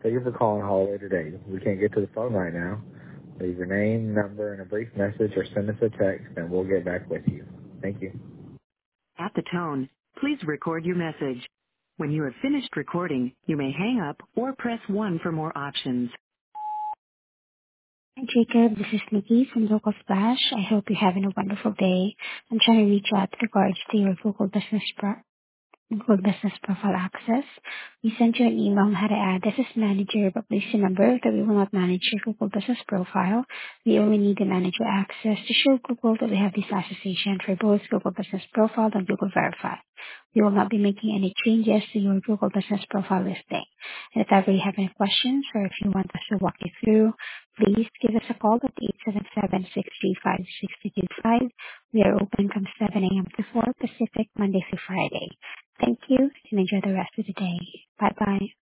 Thank you for calling Holloway today. We can't get to the phone right now. Leave your name, number, and a brief message or send us a text and we'll get back with you. Thank you. At the tone, please record your message. When you have finished recording, you may hang up or press 1 for more options. Hi, Jacob. This is Nikki from Local Splash. I hope you're having a wonderful day. I'm trying to reach out with regards to your Google Business Profile access. We sent you an email on how to add this as manager, but please remember that we will not manage your Google Business Profile. We only need the manager access to show Google that we have this association for both Google Business Profile and Google Verify. We will not be making any changes to your Google Business Profile listing. And if ever you have any questions or if you want us to walk you through, please give us a call at 877-635-6225. We are open from 7 a.m. to 4 Pacific, Monday through Friday. Thank you and enjoy the rest of the day. Bye-bye.